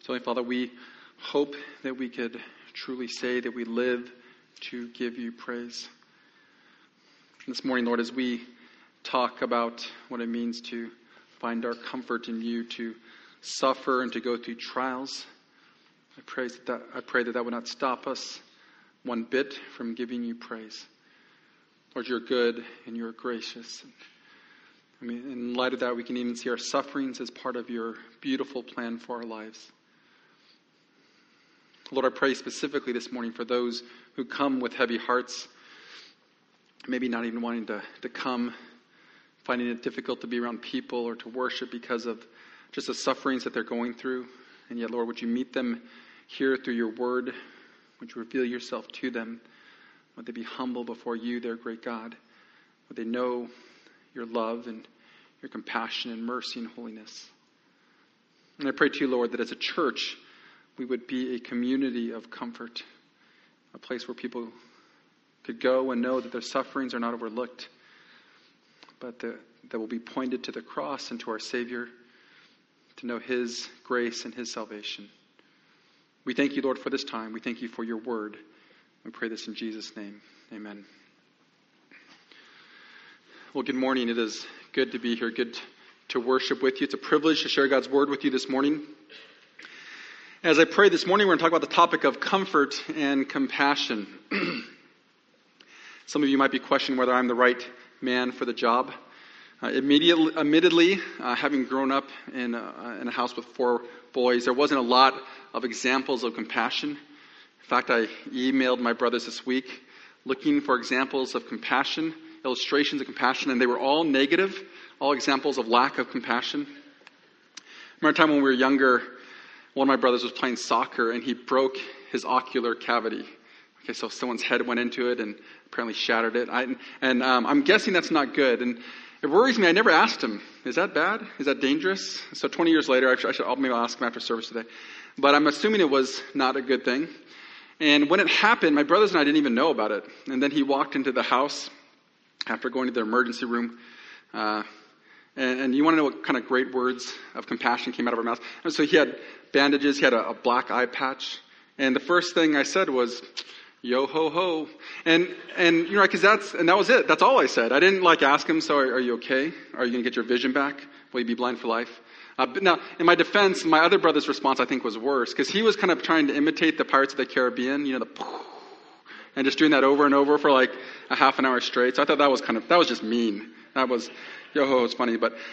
So, Father, we hope that we could truly say that we live to give you praise. This morning, Lord, as we talk about what it means to find our comfort in you, to suffer and to go through trials, I pray that would not stop us one bit from giving you praise. Lord, you're good and you're gracious. In light of that, we can even see our sufferings as part of your beautiful plan for our lives. Lord, I pray specifically this morning for those who come with heavy hearts, maybe not even wanting to come, finding it difficult to be around people or to worship because of just the sufferings that they're going through. And yet, Lord, would you meet them here through your word? Would you reveal yourself to them? Would they be humble before you, their great God? Would they know your love and your compassion and mercy and holiness? And I pray to you, Lord, that as a church, we would be a community of comfort, a place where people could go and know that their sufferings are not overlooked, but that will be pointed to the cross and to our Savior, to know his grace and his salvation. We thank you, Lord, for this time. We thank you for your word. We pray this in Jesus' name. Amen. Well, good morning. It is good to be here, good to worship with you. It's a privilege to share God's word with you this morning. As I pray this morning, we're going to talk about the topic of comfort and compassion. Some of you might be questioning whether I'm the right man for the job. Admittedly, having grown up in a house with 4 boys, there wasn't a lot of examples of compassion. In fact, I emailed my brothers this week looking for examples of compassion, illustrations of compassion, and they were all negative, all examples of lack of compassion. I remember a time when we were younger, one of my brothers was playing soccer and he broke his ocular cavity. Okay, so someone's head went into it and apparently shattered it. I'm guessing that's not good. And it worries me. I never asked him, is that bad? Is that dangerous? So 20 years later, I'll ask him after service today. But I'm assuming it was not a good thing. And when it happened, my brothers and I didn't even know about it. And then he walked into the house after going to the emergency room. And you want to know what kind of great words of compassion came out of our mouth? And so he had bandages, he had a black eye patch. And the first thing I said was, yo ho ho. And you know, because that was it. That's all I said. I didn't ask him, so are you okay? Are you going to get your vision back? Will you be blind for life? But now, in my defense, my other brother's response I think was worse, because he was kind of trying to imitate the Pirates of the Caribbean, you know, and just doing that over and over for like a half an hour straight. So I thought that was just mean. That was, yo ho, it's funny, but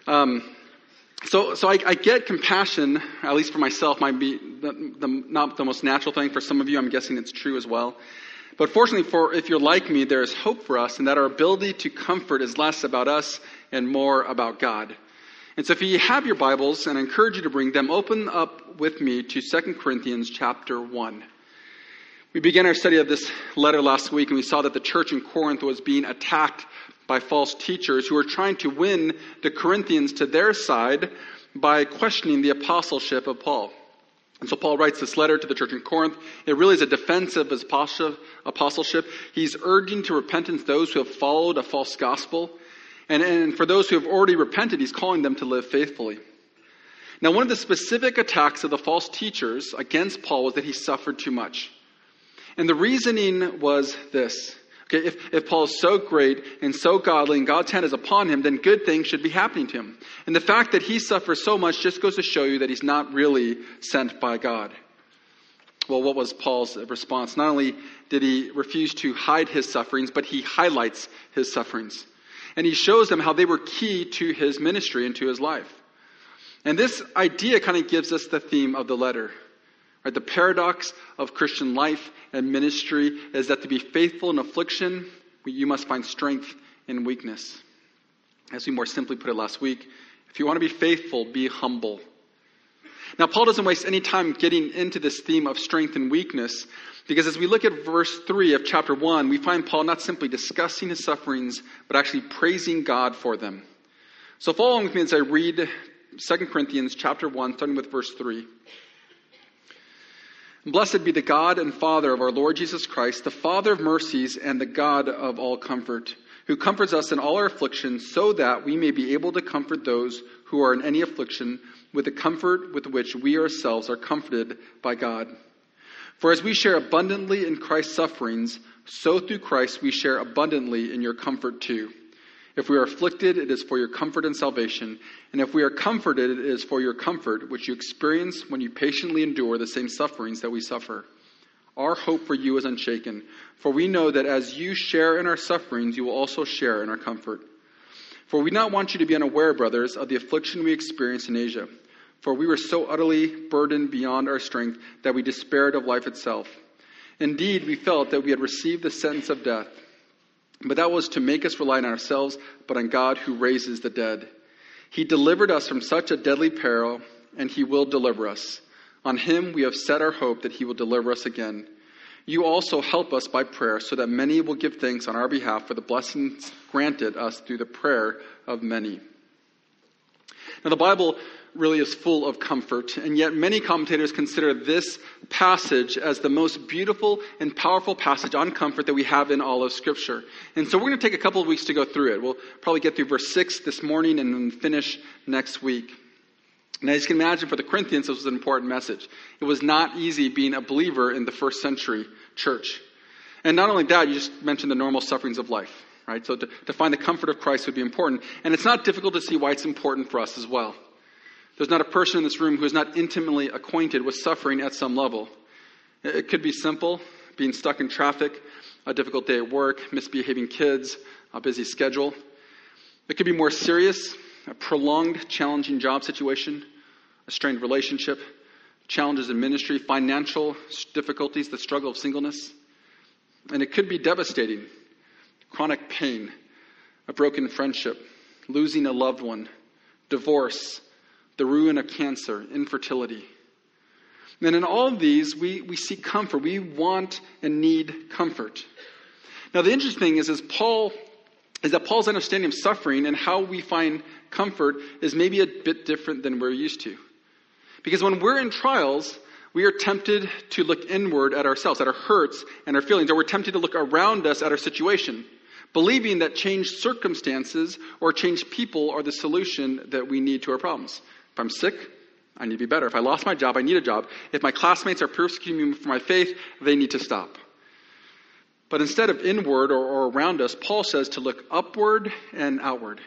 So I get compassion, at least for myself, might be not the most natural thing. For some of you, I'm guessing it's true as well. But fortunately, if you're like me, there is hope for us, and that our ability to comfort is less about us and more about God. And so if you have your Bibles, and I encourage you to bring them, open up with me to 2 Corinthians chapter 1. We began our study of this letter last week, and we saw that the church in Corinth was being attacked by false teachers who were trying to win the Corinthians to their side by questioning the apostleship of Paul. And so Paul writes this letter to the church in Corinth. It really is a defense of his apostleship. He's urging to repentance those who have followed a false gospel. And for those who have already repented, he's calling them to live faithfully. Now, one of the specific attacks of the false teachers against Paul was that he suffered too much. And the reasoning was this. Okay, if Paul is so great and so godly and God's hand is upon him, then good things should be happening to him. And the fact that he suffers so much just goes to show you that he's not really sent by God. Well, what was Paul's response? Not only did he refuse to hide his sufferings, but he highlights his sufferings. And he shows them how they were key to his ministry and to his life. And this idea kind of gives us the theme of the letter. Right, the paradox of Christian life and ministry is that to be faithful in affliction, you must find strength in weakness. As we more simply put it last week, if you want to be faithful, be humble. Now, Paul doesn't waste any time getting into this theme of strength and weakness, because as we look at verse 3 of chapter 1, we find Paul not simply discussing his sufferings, but actually praising God for them. So follow along with me as I read 2 Corinthians chapter 1, starting with verse 3. Blessed be the God and Father of our Lord Jesus Christ, the Father of mercies and the God of all comfort, who comforts us in all our afflictions, so that we may be able to comfort those who are in any affliction with the comfort with which we ourselves are comforted by God. For as we share abundantly in Christ's sufferings, so through Christ we share abundantly in your comfort too. If we are afflicted, it is for your comfort and salvation. And if we are comforted, it is for your comfort, which you experience when you patiently endure the same sufferings that we suffer. Our hope for you is unshaken, for we know that as you share in our sufferings, you will also share in our comfort. For we do not want you to be unaware, brothers, of the affliction we experienced in Asia. For we were so utterly burdened beyond our strength that we despaired of life itself. Indeed, we felt that we had received the sentence of death. But that was to make us rely on ourselves, but on God who raises the dead. He delivered us from such a deadly peril, and he will deliver us. On him we have set our hope that he will deliver us again. You also help us by prayer, so that many will give thanks on our behalf for the blessings granted us through the prayer of many. Now, the Bible really is full of comfort, and yet many commentators consider this passage as the most beautiful and powerful passage on comfort that we have in all of Scripture. And so we're going to take a couple of weeks to go through it. We'll probably get through verse 6 this morning and then finish next week. Now, as you can imagine, for the Corinthians, this was an important message. It was not easy being a believer in the first century church. And not only that, you just mentioned the normal sufferings of life, right? So to find the comfort of Christ would be important. And it's not difficult to see why it's important for us as well. There's not a person in this room who is not intimately acquainted with suffering at some level. It could be simple, being stuck in traffic, a difficult day at work, misbehaving kids, a busy schedule. It could be more serious, a prolonged, challenging job situation, a strained relationship, challenges in ministry, financial difficulties, the struggle of singleness. And it could be devastating, chronic pain, a broken friendship, losing a loved one, divorce, the ruin of cancer, infertility. And in all of these, we seek comfort. We want and need comfort. Now, the interesting thing is that Paul's understanding of suffering and how we find comfort is maybe a bit different than we're used to. Because when we're in trials, we are tempted to look inward at ourselves, at our hurts and our feelings, or we're tempted to look around us at our situation, believing that changed circumstances or changed people are the solution that we need to our problems. If I'm sick, I need to be better. If I lost my job, I need a job. If my classmates are persecuting me for my faith, they need to stop. But instead of inward or around us, Paul says to look upward and outward.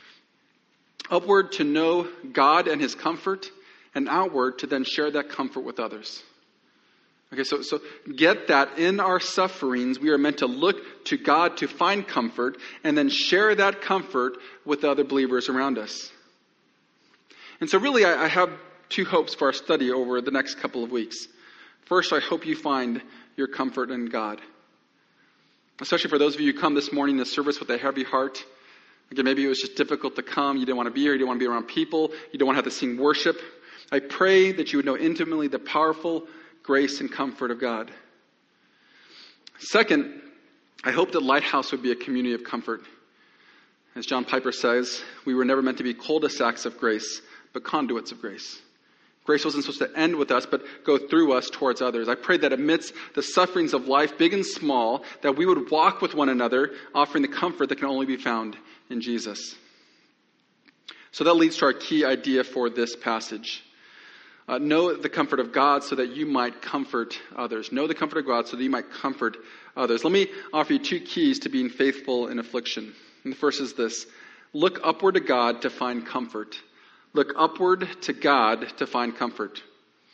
Upward to know God and his comfort, and outward to then share that comfort with others. Okay, so get that in our sufferings, we are meant to look to God to find comfort, and then share that comfort with other believers around us. And so really, I have two hopes for our study over the next couple of weeks. First, I hope you find your comfort in God. Especially for those of you who come this morning to service with a heavy heart. Again, maybe it was just difficult to come. You didn't want to be here. You didn't want to be around people. You don't want to have to sing worship. I pray that you would know intimately the powerful grace and comfort of God. Second, I hope that Lighthouse would be a community of comfort. As John Piper says, we were never meant to be cul-de-sacs of grace, but conduits of grace. Grace wasn't supposed to end with us, but go through us towards others. I pray that amidst the sufferings of life, big and small, that we would walk with one another, offering the comfort that can only be found in Jesus. So that leads to our key idea for this passage. Know the comfort of God so that you might comfort others. Know the comfort of God so that you might comfort others. Let me offer you two keys to being faithful in affliction. And the first is this. Look upward to God to find comfort. Look upward to God to find comfort.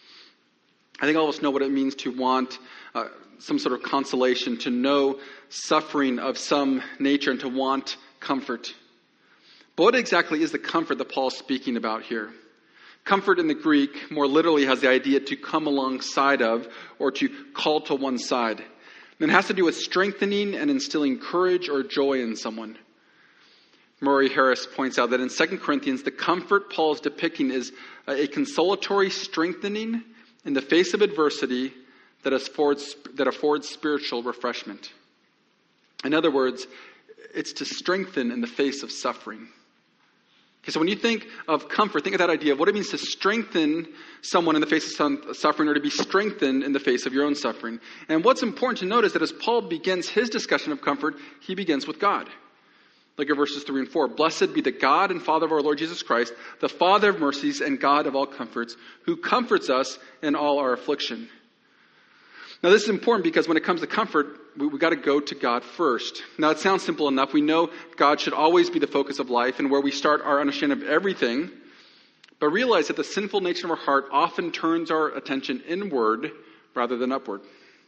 I think all of us know what it means to want some sort of consolation, to know suffering of some nature, and to want comfort. But what exactly is the comfort that Paul is speaking about here? Comfort in the Greek more literally has the idea to come alongside of or to call to one side. And it has to do with strengthening and instilling courage or joy in someone. Murray Harris points out that in 2 Corinthians, the comfort Paul is depicting is a consolatory strengthening in the face of adversity that affords spiritual refreshment. In other words, it's to strengthen in the face of suffering. Okay, so when you think of comfort, think of that idea of what it means to strengthen someone in the face of suffering, or to be strengthened in the face of your own suffering. And what's important to note is that as Paul begins his discussion of comfort, he begins with God. Look at verses 3 and 4. Blessed be the God and Father of our Lord Jesus Christ, the Father of mercies and God of all comforts, who comforts us in all our affliction. Now this is important because when it comes to comfort, we've got to go to God first. Now it sounds simple enough. We know God should always be the focus of life and where we start our understanding of everything. But realize that the sinful nature of our heart often turns our attention inward rather than upward.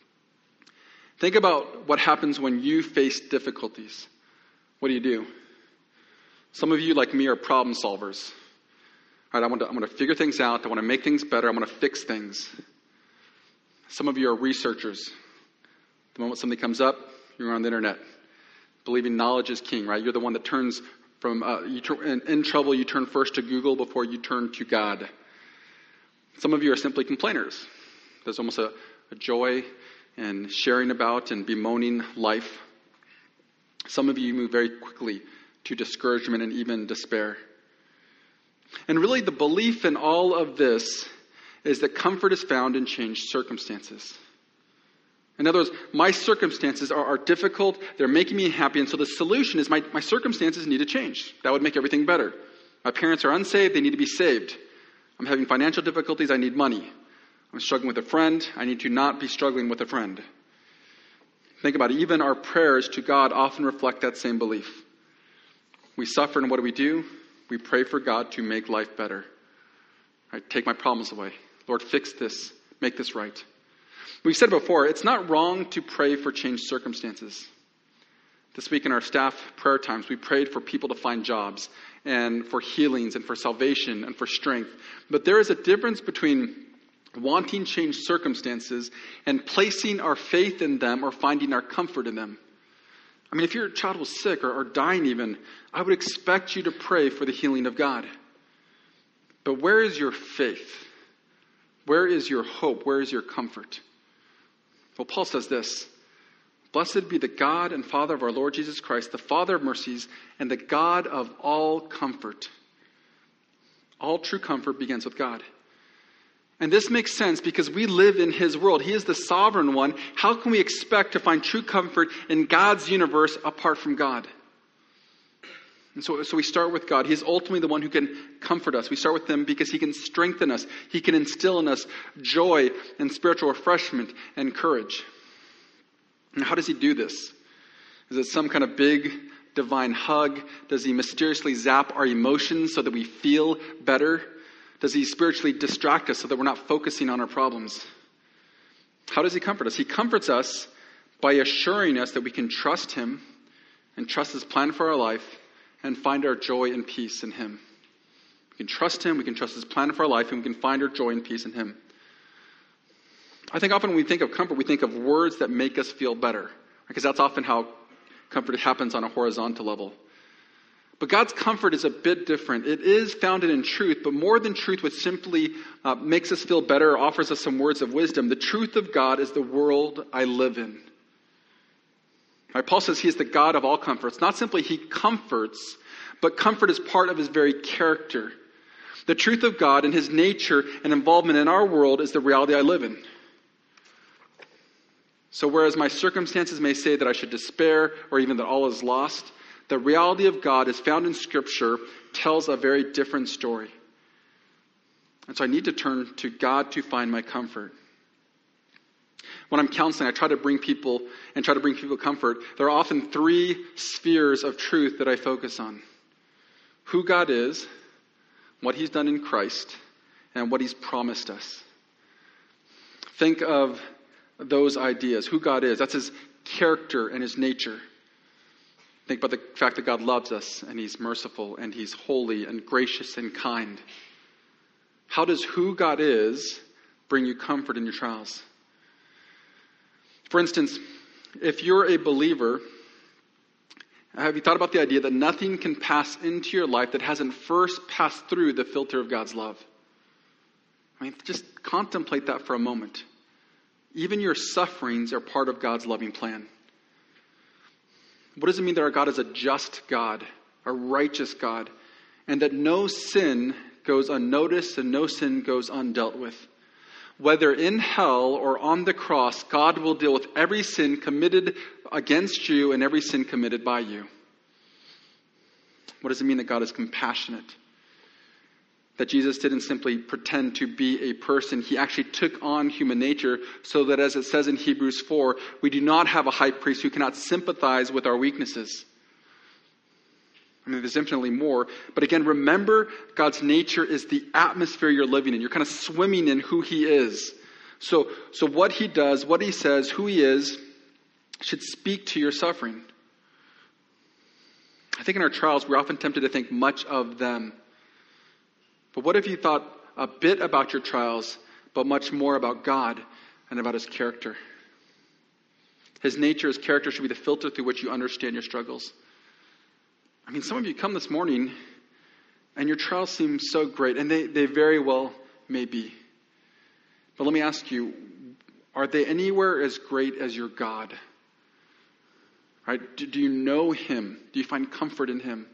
Think about what happens when you face difficulties. What do? Some of you, like me, are problem solvers. All right, I'm going to figure things out. I want to make things better. I want to fix things. Some of you are researchers. The moment something comes up, you're on the internet, believing knowledge is king, right? You're the one that turns from, in trouble, you turn first to Google before you turn to God. Some of you are simply complainers. There's almost a joy in sharing about and bemoaning life. Some of you move very quickly to discouragement and even despair. And really the belief in all of this is that comfort is found in changed circumstances. In other words, my circumstances are difficult, they're making me happy, and so the solution is my circumstances need to change. That would make everything better. My parents are unsaved, they need to be saved. I'm having financial difficulties, I need money. I'm struggling with a friend, I need to not be struggling with a friend. Think about it, even our prayers to God often reflect that same belief. We suffer, and what do? We pray for God to make life better. Right? Take my problems away. Lord, fix this. Make this right. We've said before, it's not wrong to pray for changed circumstances. This week in our staff prayer times, we prayed for people to find jobs and for healings and for salvation and for strength. But there is a difference between wanting changed circumstances and placing our faith in them or finding our comfort in them. I mean, if your child was sick or dying even, I would expect you to pray for the healing of God. But where is your faith? Where is your hope? Where is your comfort? Well, Paul says this, blessed be the God and Father of our Lord Jesus Christ, the Father of mercies and the God of all comfort. All true comfort begins with God. And this makes sense because we live in His world. He is the sovereign one. How can we expect to find true comfort in God's universe apart from God? And so we start with God. He is ultimately the one who can comfort us. We start with Him because He can strengthen us. He can instill in us joy and spiritual refreshment and courage. And how does He do this? Is it some kind of big divine hug? Does He mysteriously zap our emotions so that we feel better? Does He spiritually distract us so that we're not focusing on our problems? How does He comfort us? He comforts us by assuring us that we can trust Him and trust His plan for our life and find our joy and peace in Him. We can trust Him, we can trust His plan for our life, and we can find our joy and peace in Him. I think often when we think of comfort, we think of words that make us feel better, because that's often how comfort happens on a horizontal level. But God's comfort is a bit different. It is founded in truth, but more than truth, which simply makes us feel better or offers us some words of wisdom. The truth of God is the world I live in. Right, Paul says He is the God of all comforts. Not simply He comforts, but comfort is part of His very character. The truth of God and His nature and involvement in our world is the reality I live in. So whereas my circumstances may say that I should despair or even that all is lost, the reality of God as found in Scripture tells a very different story. And so I need to turn to God to find my comfort. When I'm counseling, I try to bring people comfort. There are often three spheres of truth that I focus on. Who God is, what He's done in Christ, and what He's promised us. Think of those ideas. Who God is, that's His character and His nature. Think about the fact that God loves us and He's merciful and He's holy and gracious and kind. How does who God is bring you comfort in your trials? For instance, if you're a believer, have you thought about the idea that nothing can pass into your life that hasn't first passed through the filter of God's love? I mean, just contemplate that for a moment. Even your sufferings are part of God's loving plan. What does it mean that our God is a just God, a righteous God, and that no sin goes unnoticed and no sin goes undealt with? Whether in hell or on the cross, God will deal with every sin committed against you and every sin committed by you. What does it mean that God is compassionate? That Jesus didn't simply pretend to be a person. He actually took on human nature so that, as it says in Hebrews 4, we do not have a high priest who cannot sympathize with our weaknesses. I mean, there's infinitely more. But again, remember, God's nature is the atmosphere you're living in. You're kind of swimming in who he is. So what he does, what he says, who he is, should speak to your suffering. I think in our trials, we're often tempted to think much of them. But what if you thought a bit about your trials, but much more about God and about his character? His nature, his character should be the filter through which you understand your struggles. I mean, some of you come this morning and your trials seem so great, and they very well may be. But let me ask you, are they anywhere as great as your God? Right? Do you know him? Do you find comfort in him?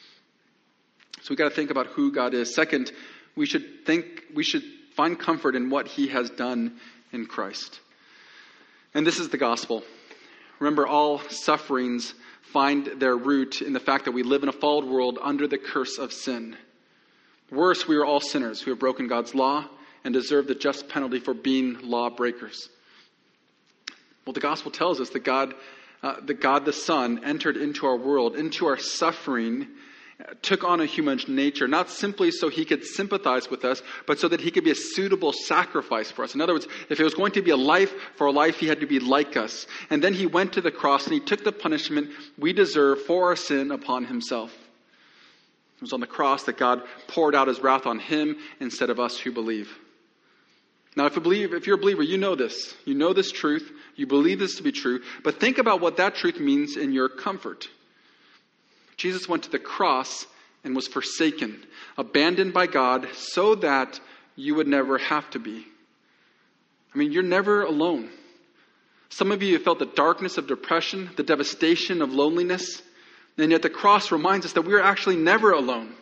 So we've got to think about who God is. Second, we should find comfort in what he has done in Christ. And this is the gospel. Remember, all sufferings find their root in the fact that we live in a fallen world under the curse of sin. Worse, we are all sinners who have broken God's law and deserve the just penalty for being lawbreakers. Well, the gospel tells us that God the Son entered into our world, into our suffering, took on a human nature, not simply so he could sympathize with us, but so that he could be a suitable sacrifice for us. In other words, if it was going to be a life for a life, he had to be like us. And then he went to the cross and he took the punishment we deserve for our sin upon himself. It was on the cross that God poured out his wrath on him instead of us who believe. Now, if you're a believer, you know this. You know this truth. You believe this to be true. But think about what that truth means in your comfort. Jesus went to the cross and was forsaken, abandoned by God so that you would never have to be. I mean, you're never alone. Some of you have felt the darkness of depression, the devastation of loneliness, and yet the cross reminds us that we are actually never alone.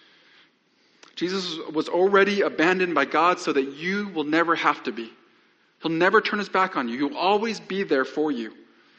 Jesus was already abandoned by God so that you will never have to be. He'll never turn his back on you. He'll always be there for you.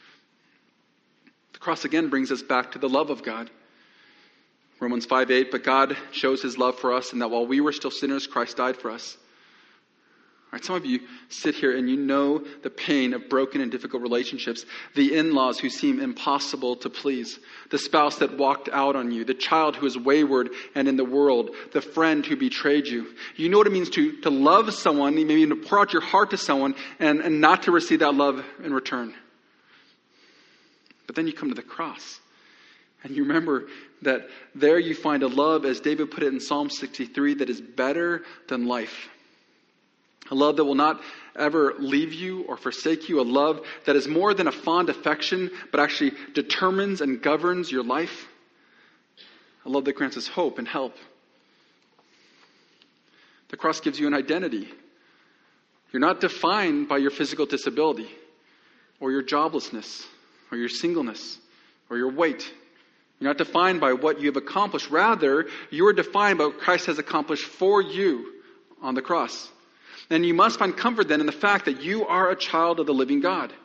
The cross again brings us back to the love of God. Romans 5:8, but God shows his love for us, and that while we were still sinners, Christ died for us. All right, some of you sit here and you know the pain of broken and difficult relationships, the in-laws who seem impossible to please, the spouse that walked out on you, the child who is wayward and in the world, the friend who betrayed you. You know what it means to love someone, maybe to pour out your heart to someone and not to receive that love in return. But then you come to the cross and you remember that there you find a love, as David put it in Psalm 63, that is better than life. A love that will not ever leave you or forsake you. A love that is more than a fond affection, but actually determines and governs your life. A love that grants us hope and help. The cross gives you an identity. You're not defined by your physical disability or your joblessness or your singleness or your weight. You're not defined by what you have accomplished. Rather, you are defined by what Christ has accomplished for you on the cross. And you must find comfort then in the fact that you are a child of the living God.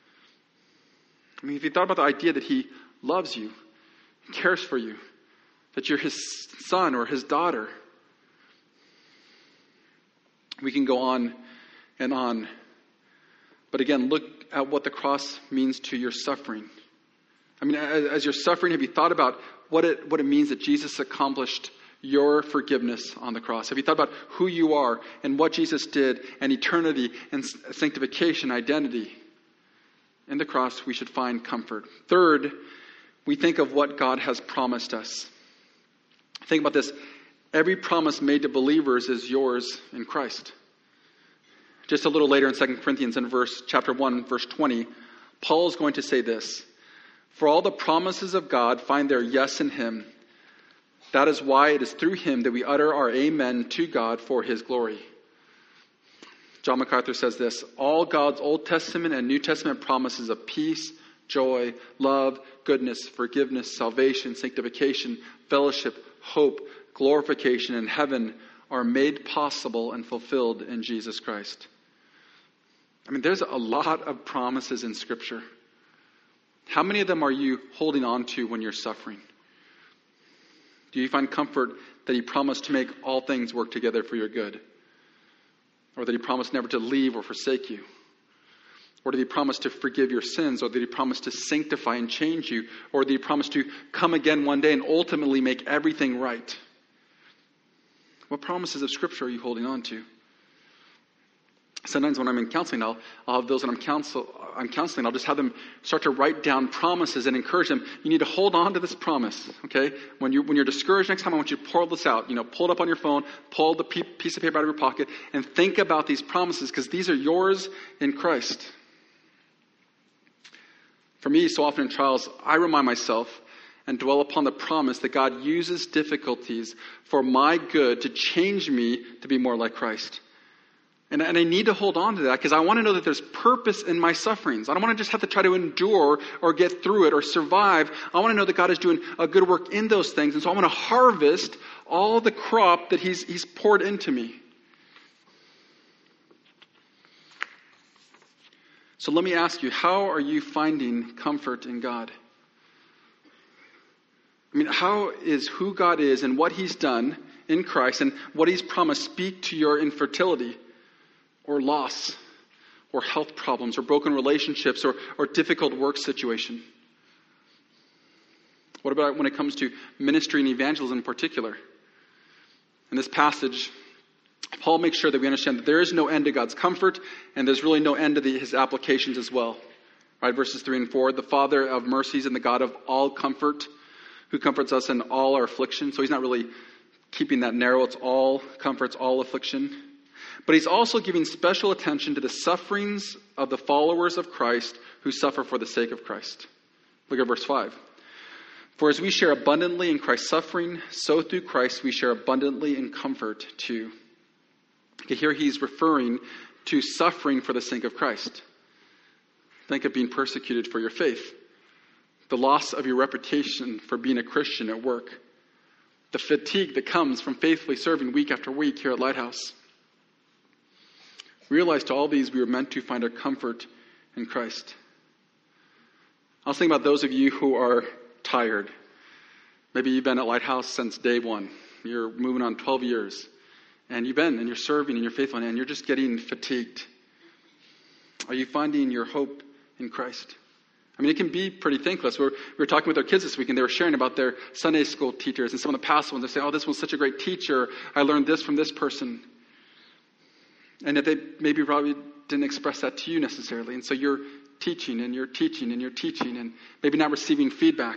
I mean, if you thought about the idea that he loves you, cares for you, that you're his son or his daughter, we can go on and on. But again, look at what the cross means to your suffering. I mean, as you're suffering, have you thought about what it means that Jesus accomplished your forgiveness on the cross? Have you thought about who you are and what Jesus did and eternity and sanctification, identity? In the cross, we should find comfort. Third, we think of what God has promised us. Think about this. Every promise made to believers is yours in Christ. Just a little later in 2 Corinthians in chapter 1, verse 20, Paul is going to say this. For all the promises of God find their yes in him. That is why it is through him that we utter our amen to God for his glory. John MacArthur says this, all God's Old Testament and New Testament promises of peace, joy, love, goodness, forgiveness, salvation, sanctification, fellowship, hope, glorification, and heaven are made possible and fulfilled in Jesus Christ. I mean, there's a lot of promises in Scripture. How many of them are you holding on to when you're suffering? Do you find comfort that he promised to make all things work together for your good? Or that he promised never to leave or forsake you? Or did he promise to forgive your sins? Or did he promise to sanctify and change you? Or did he promise to come again one day and ultimately make everything right? What promises of Scripture are you holding on to? Sometimes when I'm in counseling, I'll have those that I'm counseling, I'll just have them start to write down promises and encourage them. You need to hold on to this promise, okay? When you're discouraged next time, I want you to pull this out. Pull it up on your phone, pull the piece of paper out of your pocket, and think about these promises because these are yours in Christ. For me, so often in trials, I remind myself and dwell upon the promise that God uses difficulties for my good to change me to be more like Christ. And I need to hold on to that because I want to know that there's purpose in my sufferings. I don't want to just have to try to endure or get through it or survive. I want to know that God is doing a good work in those things. And so I want to harvest all the crop that He's poured into me. So let me ask you, how are you finding comfort in God? How is who God is and what He's done in Christ and what He's promised speak to your infertility? Or loss, or health problems, or broken relationships, or difficult work situation? What about when it comes to ministry and evangelism in particular? In this passage, Paul makes sure that we understand that there is no end to God's comfort, and there's really no end to his applications as well. Right, verses 3 and 4, the Father of mercies and the God of all comfort, who comforts us in all our affliction. So he's not really keeping that narrow. It's all comfort, it's all affliction. But he's also giving special attention to the sufferings of the followers of Christ who suffer for the sake of Christ. Look at verse 5. For as we share abundantly in Christ's suffering, so through Christ we share abundantly in comfort too. Okay, here he's referring to suffering for the sake of Christ. Think of being persecuted for your faith. The loss of your reputation for being a Christian at work. The fatigue that comes from faithfully serving week after week here at Lighthouse. Realize to all these we were meant to find our comfort in Christ. I was thinking about those of you who are tired. Maybe you've been at Lighthouse since day one. You're moving on 12 years. And you've been, and you're serving, and you're faithful, and you're just getting fatigued. Are you finding your hope in Christ? It can be pretty thankless. We were talking with our kids this week, and they were sharing about their Sunday school teachers and some of the past ones. They say, oh, this one's such a great teacher. I learned this from this person. And that they maybe probably didn't express that to you necessarily. And so you're teaching and you're teaching and you're teaching and maybe not receiving feedback.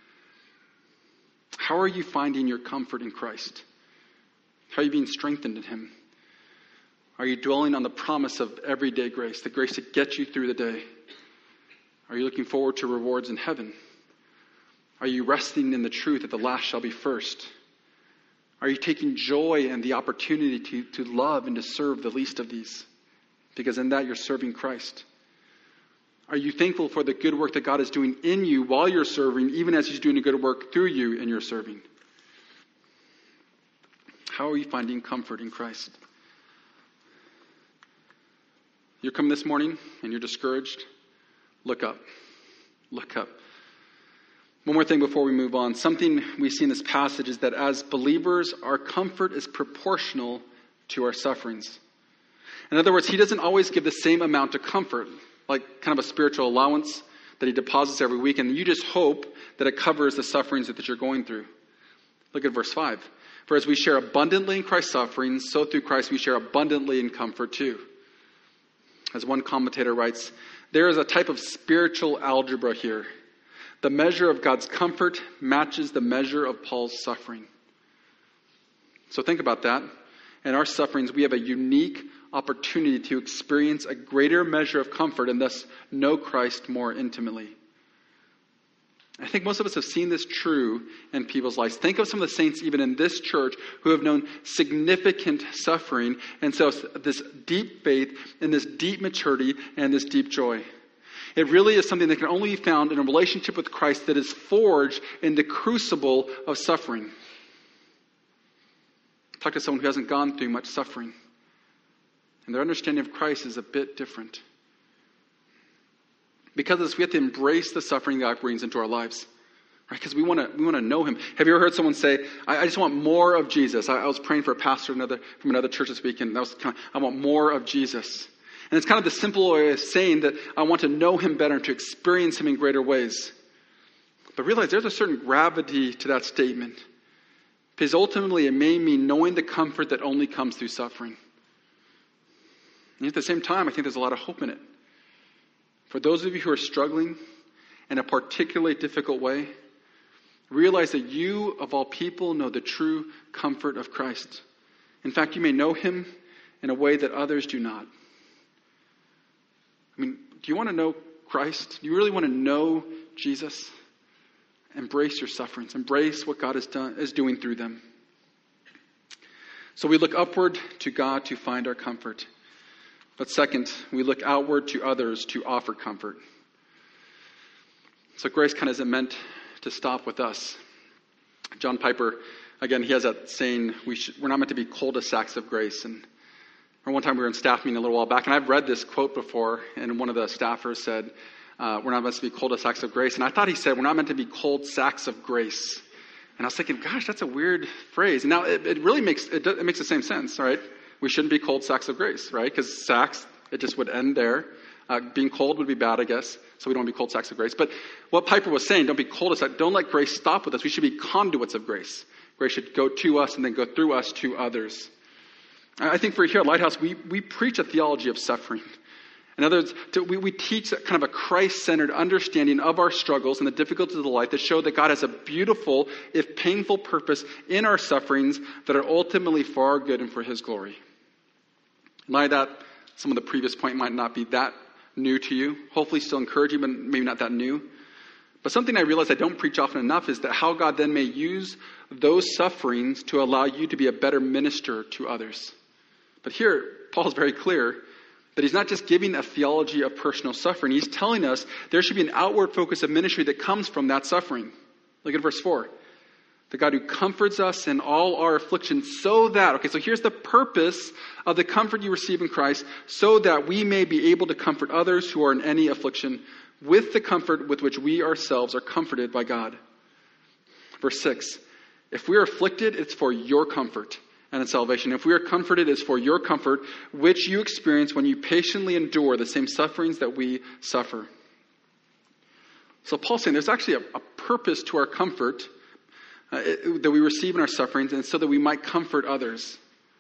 How are you finding your comfort in Christ? How are you being strengthened in Him? Are you dwelling on the promise of everyday grace, the grace to get you through the day? Are you looking forward to rewards in heaven? Are you resting in the truth that the last shall be first? Are you taking joy in the opportunity to love and to serve the least of these? Because in that you're serving Christ. Are you thankful for the good work that God is doing in you while you're serving, even as He's doing a good work through you in your serving? How are you finding comfort in Christ? You're coming this morning and you're discouraged. Look up. Look up. One more thing before we move on. Something we see in this passage is that as believers, our comfort is proportional to our sufferings. In other words, He doesn't always give the same amount of comfort, like kind of a spiritual allowance that He deposits every week, and you just hope that it covers the sufferings that you're going through. Look at verse 5. For as we share abundantly in Christ's sufferings, so through Christ we share abundantly in comfort too. As one commentator writes, there is a type of spiritual algebra here. The measure of God's comfort matches the measure of Paul's suffering. So think about that. In our sufferings, we have a unique opportunity to experience a greater measure of comfort and thus know Christ more intimately. I think most of us have seen this true in people's lives. Think of some of the saints even in this church who have known significant suffering. And so this deep faith and this deep maturity and this deep joy. It really is something that can only be found in a relationship with Christ that is forged in the crucible of suffering. Talk to someone who hasn't gone through much suffering. And their understanding of Christ is a bit different. Because of this, we have to embrace the suffering God brings into our lives. right? Because we want to know him. Have you ever heard someone say, I just want more of Jesus? I was praying for a pastor from another church this week, and that was I want more of Jesus. And it's kind of the simple way of saying that I want to know him better and to experience him in greater ways. But realize there's a certain gravity to that statement. Because ultimately it may mean knowing the comfort that only comes through suffering. And at the same time, I think there's a lot of hope in it. For those of you who are struggling in a particularly difficult way, realize that you, of all people, know the true comfort of Christ. In fact, you may know him in a way that others do not. I mean, do you want to know Christ? Do you really want to know Jesus? Embrace your sufferings. Embrace what God is doing through them. So we look upward to God to find our comfort. But second, we look outward to others to offer comfort. So grace kind of isn't meant to stop with us. John Piper, again, he has that saying, we're not meant to be cul-de-sacs of grace. And one time we were in staff meeting a little while back, and I've read this quote before, and one of the staffers said, we're not meant to be cul-de-sacs of grace. And I thought he said, we're not meant to be cold sacks of grace. And I was thinking, gosh, that's a weird phrase. And now it really makes the same sense, right? We shouldn't be cold sacks of grace, right? Because sacks, it just would end there. Being cold would be bad, I guess. So we don't want to be cold sacks of grace. But what Piper was saying, don't be cul-de-sac. Don't let grace stop with us. We should be conduits of grace. Grace should go to us and then go through us to others. I think for here at Lighthouse, we preach a theology of suffering. In other words, we teach kind of a Christ-centered understanding of our struggles and the difficulties of the life that show that God has a beautiful, if painful, purpose in our sufferings that are ultimately for our good and for his glory. In light of that, some of the previous point might not be that new to you. Hopefully still encouraging, but maybe not that new. But something I realize I don't preach often enough is that how God then may use those sufferings to allow you to be a better minister to others. But here, Paul is very clear that he's not just giving a theology of personal suffering. He's telling us there should be an outward focus of ministry that comes from that suffering. Look at verse 4. The God who comforts us in all our afflictions so here's the purpose of the comfort you receive in Christ, so that we may be able to comfort others who are in any affliction with the comfort with which we ourselves are comforted by God. Verse 6. If we are afflicted, it's for your comfort and in salvation. If we are comforted, it's for your comfort, which you experience when you patiently endure the same sufferings that we suffer. So Paul's saying there's actually a purpose to our comfort that we receive in our sufferings, and so that we might comfort others.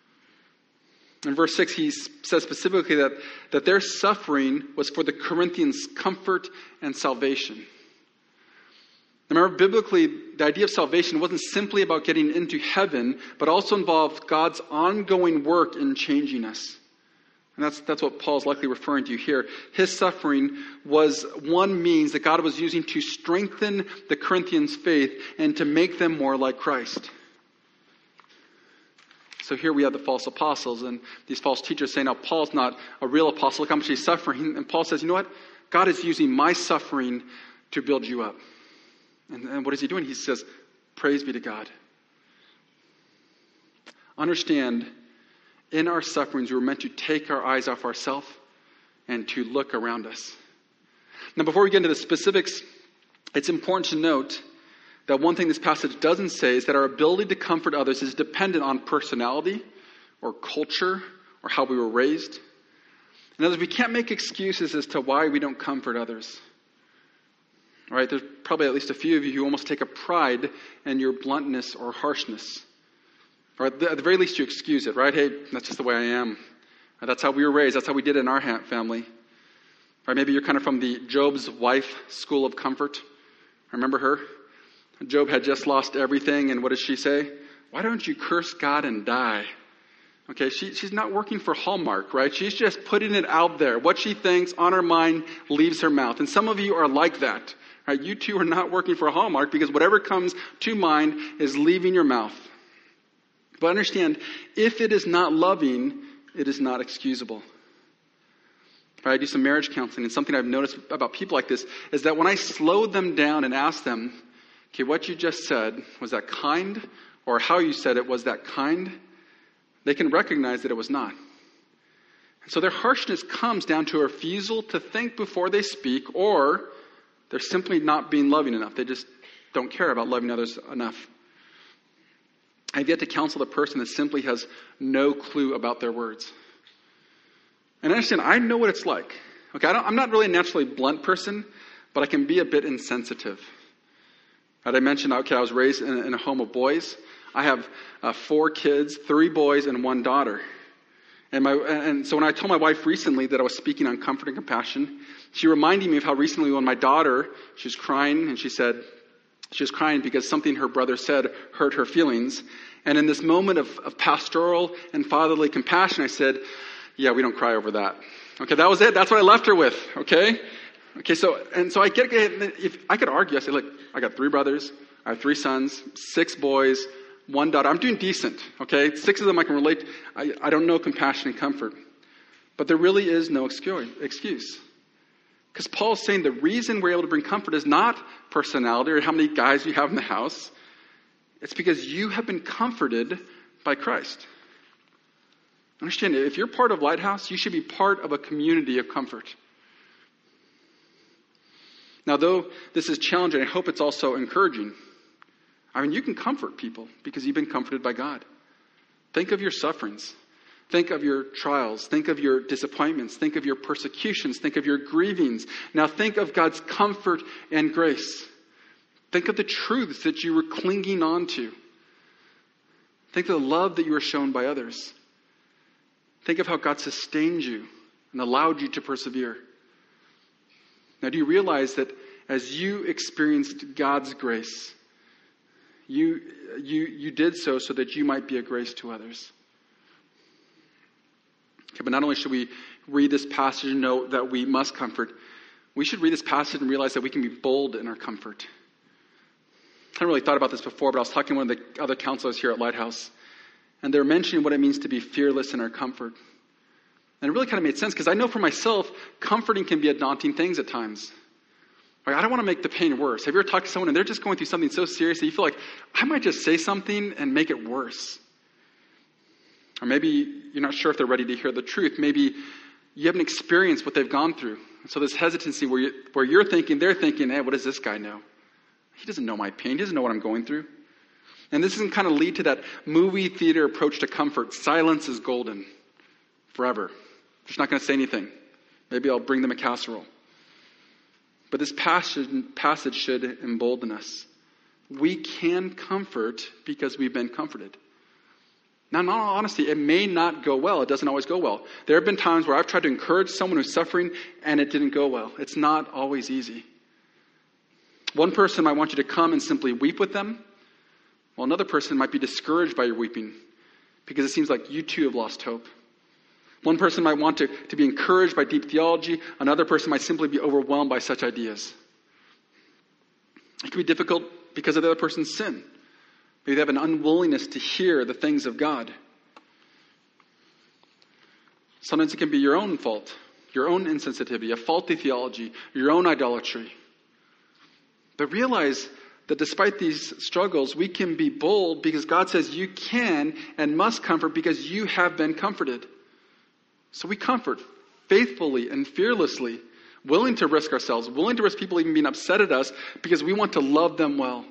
In verse 6, he says specifically that their suffering was for the Corinthians' comfort and salvation. Remember, biblically, the idea of salvation wasn't simply about getting into heaven, but also involved God's ongoing work in changing us. And that's what Paul's likely referring to here. His suffering was one means that God was using to strengthen the Corinthians' faith and to make them more like Christ. So here we have the false apostles and these false teachers saying, now Paul's not a real apostle. Look how much he's suffering. And Paul says, you know what? God is using my suffering to build you up. And what is he doing? He says, praise be to God. Understand, in our sufferings, we were meant to take our eyes off ourselves and to look around us. Now, before we get into the specifics, it's important to note that one thing this passage doesn't say is that our ability to comfort others is dependent on personality or culture or how we were raised. In other words, we can't make excuses as to why we don't comfort others. All right, there's probably at least a few of you who almost take a pride in your bluntness or harshness. Or at the very least, you excuse it, right? Hey, that's just the way I am. That's how we were raised. That's how we did it in our family. Right? Maybe you're kind of from the Job's wife school of comfort. Remember her? Job had just lost everything, and what does she say? Why don't you curse God and die? Okay, she's not working for Hallmark, right? She's just putting it out there. What she thinks on her mind leaves her mouth. And some of you are like that. Right? You too are not working for Hallmark because whatever comes to mind is leaving your mouth. But understand, if it is not loving, it is not excusable. Right? I do some marriage counseling, and something I've noticed about people like this is that when I slow them down and ask them, okay, what you just said, was that kind? Or how you said it, was that kind? They can recognize that it was not. And so their harshness comes down to a refusal to think before they speak, or they're simply not being loving enough. They just don't care about loving others enough. I've yet to counsel the person that simply has no clue about their words. And understand, I know what it's like. Okay, I'm not really a naturally blunt person, but I can be a bit insensitive. As I mentioned, I was raised in a home of boys. I have 4 kids, 3 boys and 1 daughter. And so when I told my wife recently that I was speaking on comfort and compassion, she reminded me of how recently when my daughter, she was crying, and she said she was crying because something her brother said hurt her feelings. And in this moment of pastoral and fatherly compassion, I said, yeah, we don't cry over that. Okay, that was it. That's what I left her with. Okay, so I get, if I could argue, I say, look, I got 3 brothers, I have 3 sons, 6 boys, 1 daughter. I'm doing decent. Okay, 6 of them I can relate. I don't know compassion and comfort, but there really is no excuse. Because Paul's saying the reason we're able to bring comfort is not personality or how many guys you have in the house. It's because you have been comforted by Christ. Understand, if you're part of Lighthouse, you should be part of a community of comfort. Now, though this is challenging, I hope it's also encouraging. I mean, you can comfort people because you've been comforted by God. Think of your sufferings. Think of your trials. Think of your disappointments. Think of your persecutions. Think of your grievings. Now think of God's comfort and grace. Think of the truths that you were clinging on to. Think of the love that you were shown by others. Think of how God sustained you and allowed you to persevere. Now, do you realize that as you experienced God's grace, you did so that you might be a grace to others? Okay, but not only should we read this passage and know that we must comfort, we should read this passage and realize that we can be bold in our comfort. I hadn't really thought about this before, but I was talking to one of the other counselors here at Lighthouse, and they were mentioning what it means to be fearless in our comfort. And it really kind of made sense, because I know for myself, comforting can be a daunting thing at times. Like, I don't want to make the pain worse. Have you ever talked to someone and they're just going through something so serious that you feel like, I might just say something and make it worse? Or maybe you're not sure if they're ready to hear the truth. Maybe you haven't experienced what they've gone through. So there's hesitancy where you're thinking, they're thinking, hey, what does this guy know? He doesn't know my pain. He doesn't know what I'm going through. And this can kind of lead to that movie theater approach to comfort. Silence is golden. Forever. Just not going to say anything. Maybe I'll bring them a casserole. But this passage should embolden us. We can comfort because we've been comforted. Now, in all honesty, it may not go well. It doesn't always go well. There have been times where I've tried to encourage someone who's suffering and it didn't go well. It's not always easy. One person might want you to come and simply weep with them, while another person might be discouraged by your weeping because it seems like you too have lost hope. One person might want to be encouraged by deep theology. Another person might simply be overwhelmed by such ideas. It can be difficult because of the other person's sin. Maybe they have an unwillingness to hear the things of God. Sometimes it can be your own fault, your own insensitivity, a faulty theology, your own idolatry. But realize that despite these struggles, we can be bold because God says you can and must comfort because you have been comforted. So we comfort faithfully and fearlessly, willing to risk ourselves, willing to risk people even being upset at us because we want to love them well.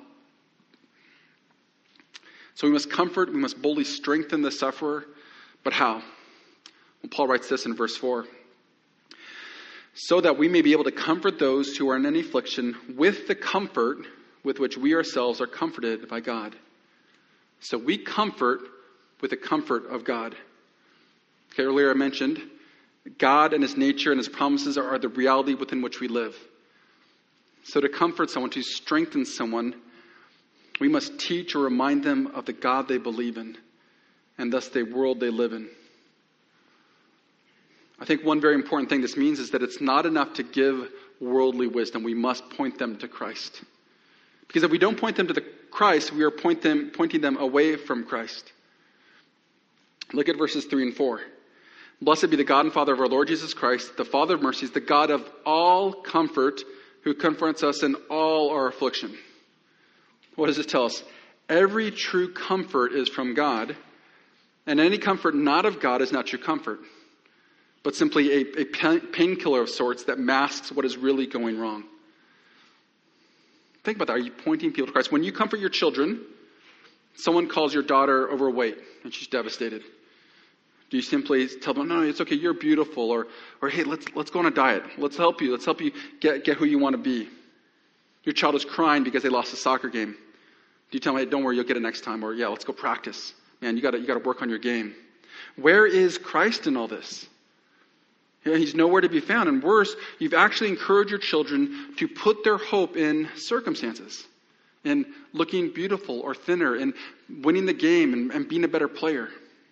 So we must comfort, we must boldly strengthen the sufferer. But how? Well, Paul writes this in verse 4. So that we may be able to comfort those who are in any affliction with the comfort with which we ourselves are comforted by God. So we comfort with the comfort of God. Okay, earlier I mentioned God and His nature and His promises are the reality within which we live. So to comfort someone, to strengthen someone, we must teach or remind them of the God they believe in and thus the world they live in. I think one very important thing this means is that it's not enough to give worldly wisdom. We must point them to Christ. Because if we don't point them to the Christ, we are pointing them away from Christ. Look at verses 3 and 4. Blessed be the God and Father of our Lord Jesus Christ, the Father of mercies, the God of all comfort, who comforts us in all our affliction. What does it tell us? Every true comfort is from God, and any comfort not of God is not true comfort, but simply a painkiller of sorts that masks what is really going wrong. Think about that. Are you pointing people to Christ? When you comfort your children, someone calls your daughter overweight and she's devastated. Do you simply tell them, no, it's okay, you're beautiful, or hey, let's go on a diet. Let's help you get who you want to be. Your child is crying because they lost a soccer game. Do you tell them, hey, don't worry, you'll get it next time, or yeah, let's go practice. Man, you got to work on your game. Where is Christ in all this? Yeah, he's nowhere to be found. And worse, you've actually encouraged your children to put their hope in circumstances, in looking beautiful or thinner, in winning the game and being a better player.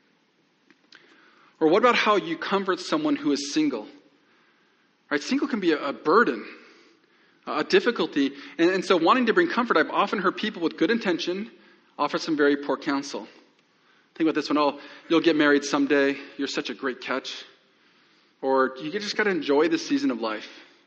Or what about how you comfort someone who is single? Right? Single can be a burden, a difficulty. And so wanting to bring comfort, I've often heard people with good intention offer some very poor counsel. Think about this one. Oh, you'll get married someday. You're such a great catch. Or you just got to enjoy the season of life.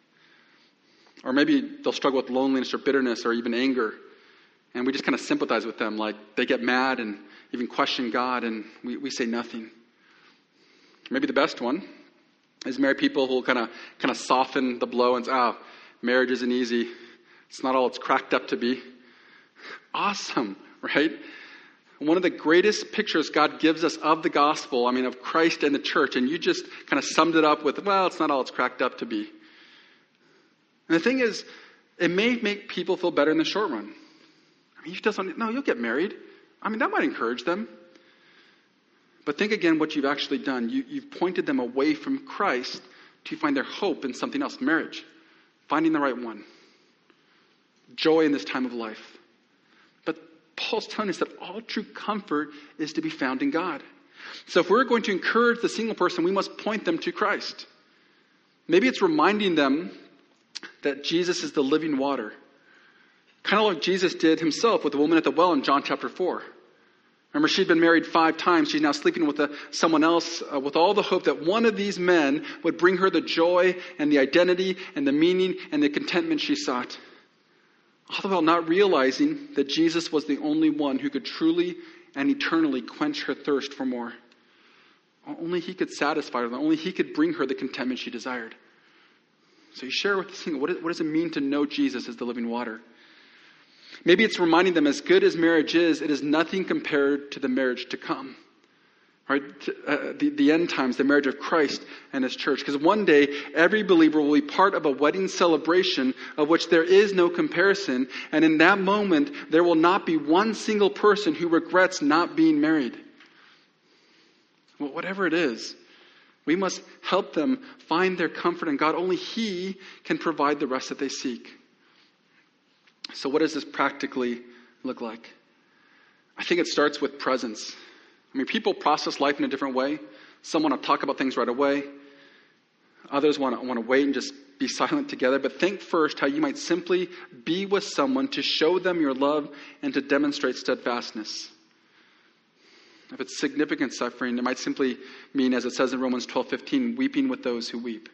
Or maybe they'll struggle with loneliness or bitterness or even anger. And we just kind of sympathize with them. Like they get mad and even question God, and we say nothing. Maybe the best one is married people who will kind of soften the blow and say, marriage isn't easy. It's not all it's cracked up to be. Awesome, right? One of the greatest pictures God gives us of the gospel, of Christ and the church, and you just kind of summed it up with, well, it's not all it's cracked up to be. And the thing is, it may make people feel better in the short run. You'll get married. That might encourage them. But think again what you've actually done. You've pointed them away from Christ to find their hope in something else. Marriage. Finding the right one. Joy in this time of life. But Paul's telling us that all true comfort is to be found in God. So if we're going to encourage the single person, we must point them to Christ. Maybe it's reminding them that Jesus is the living water. Kind of like Jesus did himself with the woman at the well in John chapter 4. Remember, she'd been married 5 times. She's now sleeping with someone else with all the hope that one of these men would bring her the joy and the identity and the meaning and the contentment she sought. All the while not realizing that Jesus was the only one who could truly and eternally quench her thirst for more. Only he could satisfy her. Only he could bring her the contentment she desired. So you share with the single, what does it mean to know Jesus as the living water? Maybe it's reminding them, as good as marriage is, it is nothing compared to the marriage to come. Right? The end times, the marriage of Christ and his church. Because one day, every believer will be part of a wedding celebration of which there is no comparison. And in that moment, there will not be one single person who regrets not being married. Well, whatever it is, we must help them find their comfort in God. Only he can provide the rest that they seek. So what does this practically look like? I think it starts with presence. People process life in a different way. Some want to talk about things right away. Others want to wait and just be silent together. But think first how you might simply be with someone to show them your love and to demonstrate steadfastness. If it's significant suffering, it might simply mean, as it says in Romans 12:15, weeping with those who weep.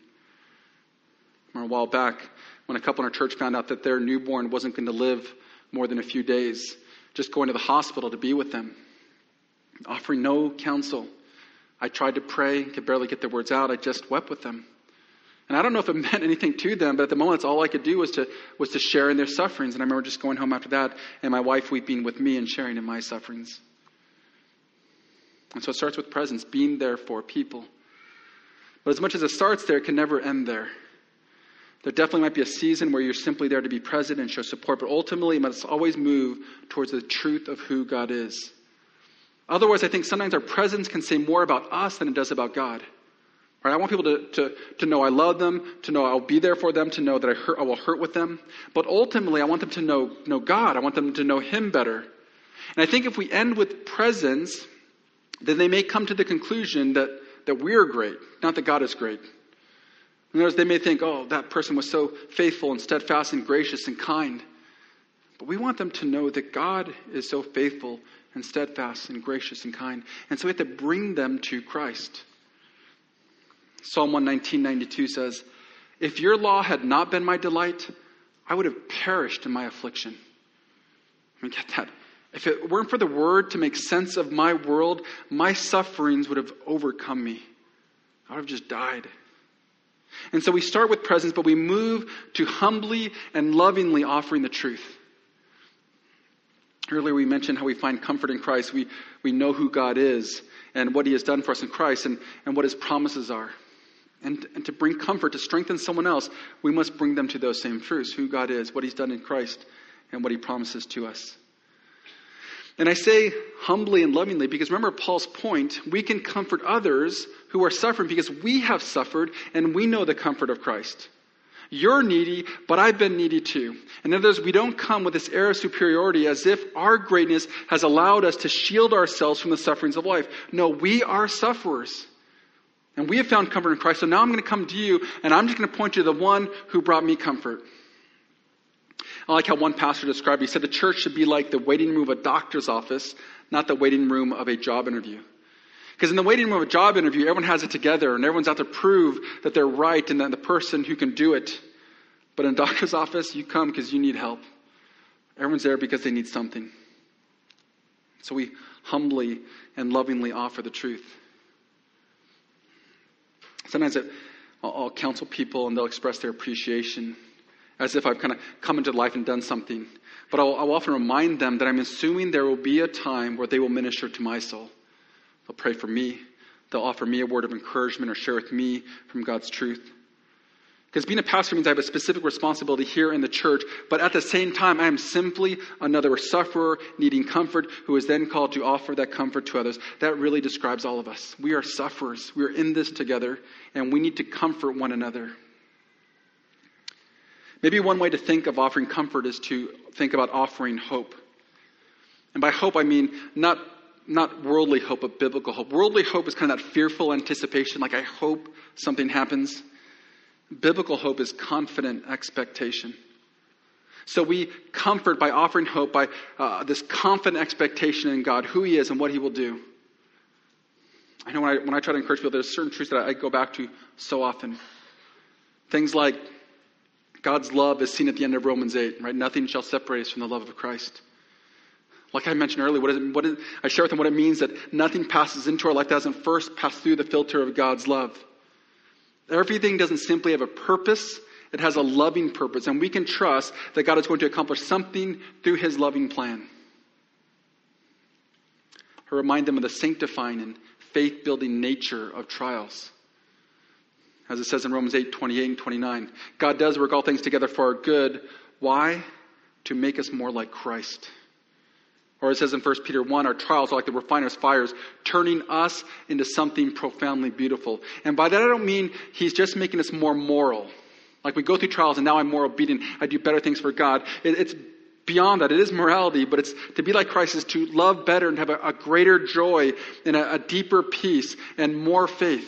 A while back, when a couple in our church found out that their newborn wasn't going to live more than a few days, just going to the hospital to be with them, offering no counsel. I tried to pray, could barely get the words out. I just wept with them. And I don't know if it meant anything to them, but at the moment, all I could do was to share in their sufferings. And I remember just going home after that, and my wife weeping with me and sharing in my sufferings. And so it starts with presence, being there for people. But as much as it starts there, it can never end there. There definitely might be a season where you're simply there to be present and show support, but ultimately it must always move towards the truth of who God is. Otherwise, I think sometimes our presence can say more about us than it does about God. Right? I want people to know I love them, to know I'll be there for them, to know that I will hurt with them. But ultimately, I want them to know God. I want them to know him better. And I think if we end with presence, then they may come to the conclusion that we're great, not that God is great. In other words, they may think, oh, that person was so faithful and steadfast and gracious and kind. But we want them to know that God is so faithful and steadfast and gracious and kind. And so we have to bring them to Christ. Psalm 119:92 says, if your law had not been my delight, I would have perished in my affliction. Get that. If it weren't for the word to make sense of my world, my sufferings would have overcome me. I would have just died. And so we start with presence, but we move to humbly and lovingly offering the truth. Earlier we mentioned how we find comfort in Christ. We know who God is and what he has done for us in Christ and what his promises are. And to bring comfort, to strengthen someone else, we must bring them to those same truths, who God is, what he's done in Christ, and what he promises to us. And I say humbly and lovingly because remember Paul's point, we can comfort others who are suffering because we have suffered and we know the comfort of Christ. You're needy, but I've been needy too. In other words, we don't come with this air of superiority as if our greatness has allowed us to shield ourselves from the sufferings of life. No, we are sufferers. And we have found comfort in Christ. So now I'm going to come to you and I'm just going to point you to the one who brought me comfort. I like how one pastor described it. He said the church should be like the waiting room of a doctor's office, not the waiting room of a job interview. Because in the waiting room of a job interview, everyone has it together and everyone's out to prove that they're right and that the person who can do it. But in a doctor's office, you come because you need help. Everyone's there because they need something. So we humbly and lovingly offer the truth. Sometimes I'll counsel people and they'll express their appreciation as if I've kind of come into life and done something. But I'll often remind them that I'm assuming there will be a time where they will minister to my soul. They'll pray for me. They'll offer me a word of encouragement or share with me from God's truth. Because being a pastor means I have a specific responsibility here in the church, but at the same time, I am simply another sufferer needing comfort who is then called to offer that comfort to others. That really describes all of us. We are sufferers. We are in this together, and we need to comfort one another. Maybe one way to think of offering comfort is to think about offering hope. And by hope, I mean not worldly hope, but biblical hope. Worldly hope is kind of that fearful anticipation, like I hope something happens. Biblical hope is confident expectation. So we comfort by offering hope, by this confident expectation in God, who he is and what he will do. I know when I try to encourage people, there's certain truths that I go back to so often. Things like God's love is seen at the end of Romans 8, right? Nothing shall separate us from the love of Christ. Like I mentioned earlier, I share with them what it means that nothing passes into our life that doesn't first pass through the filter of God's love. Everything doesn't simply have a purpose. It has a loving purpose. And we can trust that God is going to accomplish something through his loving plan. I remind them of the sanctifying and faith-building nature of trials. As it says in Romans 8:28 and 29, God does work all things together for our good. Why? To make us more like Christ. Or it says in 1 Peter 1, our trials are like the refiner's fires, turning us into something profoundly beautiful. And by that I don't mean he's just making us more moral. Like we go through trials and now I'm more obedient. I do better things for God. It's beyond that. It is morality, but it's to be like Christ is to love better and have a greater joy and a deeper peace and more faith.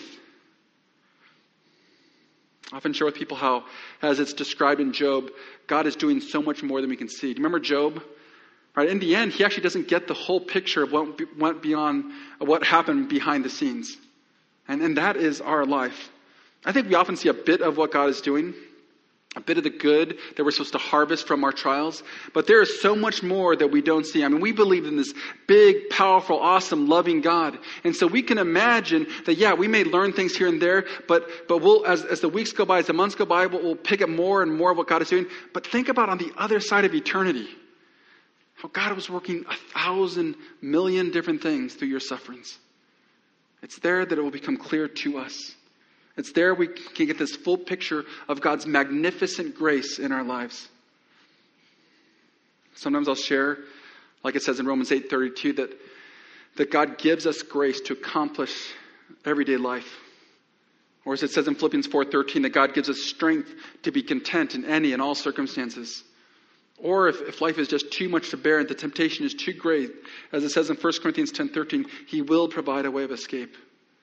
I often share with people how, as it's described in Job, God is doing so much more than we can see. Do you remember Job? Right, in the end, he actually doesn't get the whole picture of what went beyond what happened behind the scenes. And that is our life. I think we often see a bit of what God is doing, a bit of the good that we're supposed to harvest from our trials. But there is so much more that we don't see. I mean, we believe in this big, powerful, awesome, loving God. And so we can imagine that, yeah, we may learn things here and there, but we'll, as the weeks go by, as the months go by, we'll pick up more and more of what God is doing. But think about on the other side of eternity, how God was working 1,000 million different things through your sufferings. It's there that it will become clear to us. It's there we can get this full picture of God's magnificent grace in our lives. Sometimes I'll share, like it says in Romans 8:32, that God gives us grace to accomplish everyday life. Or as it says in Philippians 4:13, that God gives us strength to be content in any and all circumstances. Or if life is just too much to bear and the temptation is too great, as it says in 1 Corinthians 10:13, he will provide a way of escape.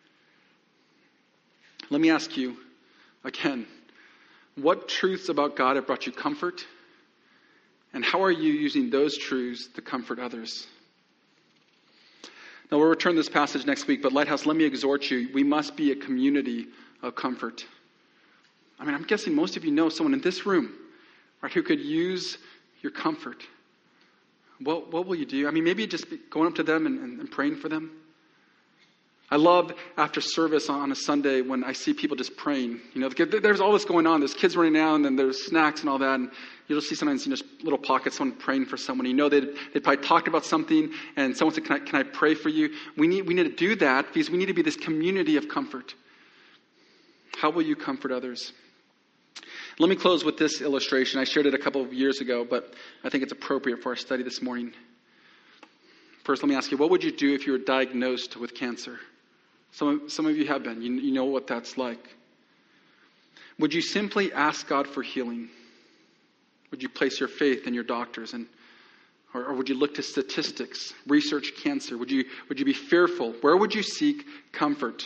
Let me ask you again, what truths about God have brought you comfort? And how are you using those truths to comfort others? Now we'll return to this passage next week, but Lighthouse, let me exhort you. We must be a community of comfort. I mean, I'm guessing most of you know someone in this room, right, who could use your comfort. What will you do? I mean, maybe just going up to them and praying for them. I love after service on a Sunday when I see people just praying. There's all this going on. There's kids running around, and there's snacks and all that. And you'll see sometimes just little pockets, someone praying for someone. They probably talked about something, and someone said, can I pray for you? We need to do that because we need to be this community of comfort. How will you comfort others? Let me close with this illustration. I shared it a couple of years ago, but I think it's appropriate for our study this morning. First, let me ask you, what would you do if you were diagnosed with cancer? Some of you have been. You know what that's like. Would you simply ask God for healing? Would you place your faith in your doctors, or would you look to statistics, research cancer? Would you be fearful? Where would you seek comfort?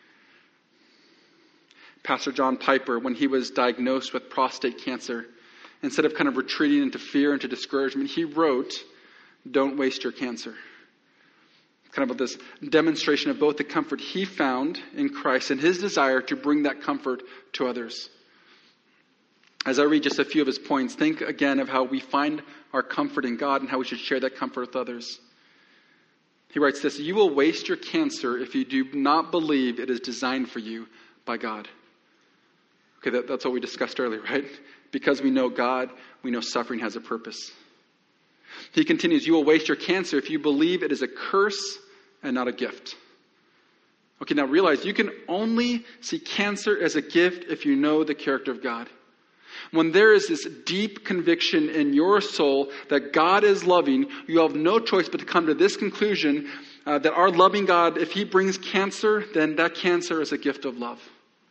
Pastor John Piper, when he was diagnosed with prostate cancer, instead of kind of retreating into fear, into discouragement, he wrote, "Don't waste your cancer." Kind of this demonstration of both the comfort he found in Christ and his desire to bring that comfort to others. As I read just a few of his points, think again of how we find our comfort in God and how we should share that comfort with others. He writes this: "You will waste your cancer if you do not believe it is designed for you by God." Okay, that's what we discussed earlier, right? Because we know God, we know suffering has a purpose. He continues, "You will waste your cancer if you believe it is a curse and not a gift." Okay, now realize you can only see cancer as a gift if you know the character of God. When there is this deep conviction in your soul that God is loving, you have no choice but to come to this conclusion that our loving God, if he brings cancer, then that cancer is a gift of love.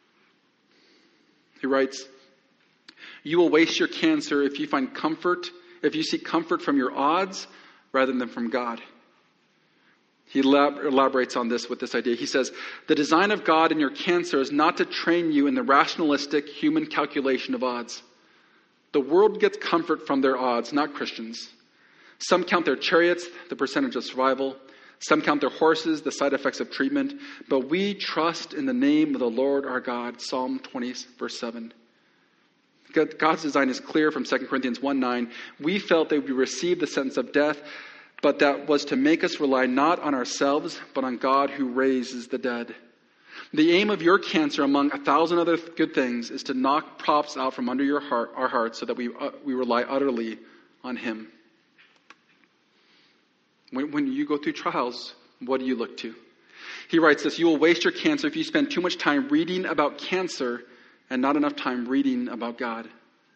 He writes, "You will waste your cancer if you find comfort, if you seek comfort from your odds rather than from God." He elaborates on this with this idea. He says, "The design of God in your cancer is not to train you in the rationalistic human calculation of odds. The world gets comfort from their odds, not Christians. Some count their chariots, the percentage of survival. Some count their horses, the side effects of treatment. But we trust in the name of the Lord our God." Psalm 20, verse 7. God's design is clear from 2 Corinthians 1:9. "We felt that we received the sentence of death, but that was to make us rely not on ourselves, but on God who raises the dead." The aim of your cancer, among 1,000 other good things, is to knock props out from under our hearts so that we rely utterly on him. When you go through trials, what do you look to? He writes this: "You will waste your cancer if you spend too much time reading about cancer and not enough time reading about God."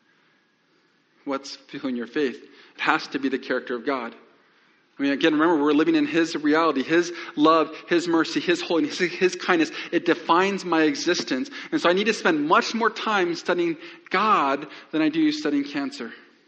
What's fueling your faith? It has to be the character of God. I mean, again, remember, we're living in his reality, his love, his mercy, his holiness, his kindness. It defines my existence. And so I need to spend much more time studying God than I do studying cancer.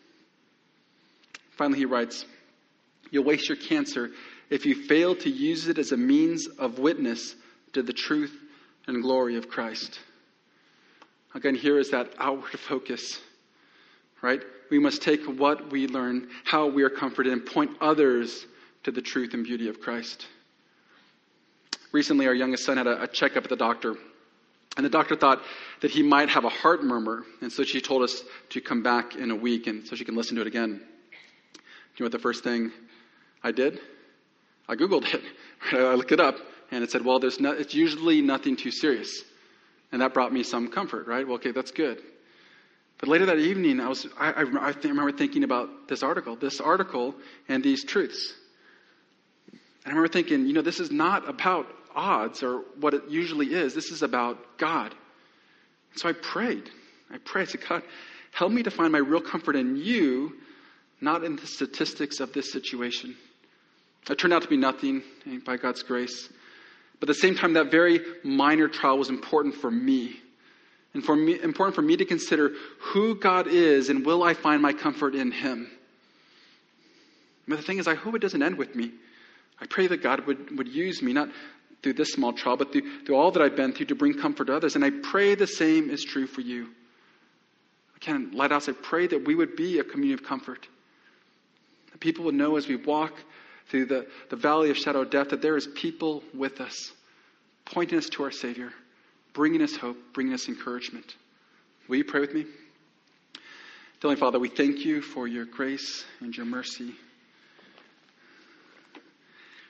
Finally, he writes, "You'll waste your cancer if you fail to use it as a means of witness to the truth and glory of Christ." Again, here is that outward focus, right? We must take what we learn, how we are comforted, and point others to the truth and beauty of Christ. Recently, our youngest son had a checkup at the doctor, and the doctor thought that he might have a heart murmur, and so she told us to come back in a week and so she can listen to it again. Do you know what the first thing I did? I Googled it. I looked it up, and it said, well, it's usually nothing too serious. And that brought me some comfort, right? Well, okay, that's good. But later that evening, I remember thinking about this article and these truths. And I remember thinking, this is not about odds or what it usually is. This is about God. And so I prayed. I said, God, help me to find my real comfort in you, not in the statistics of this situation. It turned out to be nothing, by God's grace. But at the same time, that very minor trial was important for me. And important for me to consider who God is and will I find my comfort in him. But the thing is, I hope it doesn't end with me. I pray that God would use me, not through this small trial, but through all that I've been through to bring comfort to others. And I pray the same is true for you. Again, Lighthouse, I pray that we would be a community of comfort. That people would know as we walk through the valley of shadow of death that there is people with us, pointing us to our Savior, bringing us hope, bringing us encouragement. Will you pray with me? Heavenly Father, we thank you for your grace and your mercy.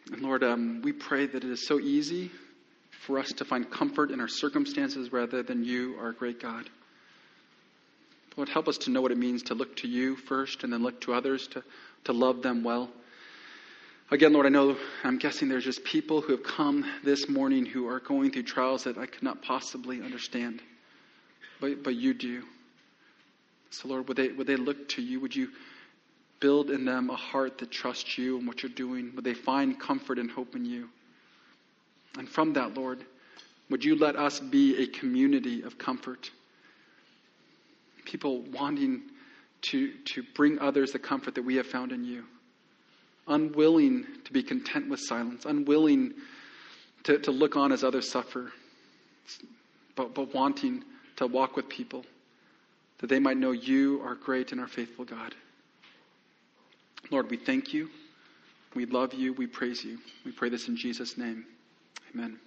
And Lord, we pray that it is so easy for us to find comfort in our circumstances rather than you, our great God. Lord, help us to know what it means to look to you first and then look to others, to love them well. Again, Lord, I'm guessing there's just people who have come this morning who are going through trials that I could not possibly understand. But you do. So Lord, would they look to you? Would you build in them a heart that trusts you and what you're doing? Would they find comfort and hope in you? And from that, Lord, would you let us be a community of comfort? People wanting to bring others the comfort that we have found in you. Unwilling to be content with silence. Unwilling to look on as others suffer. But wanting to walk with people that they might know you are great and our faithful God. Lord, we thank you. We love you. We praise you. We pray this in Jesus' name. Amen.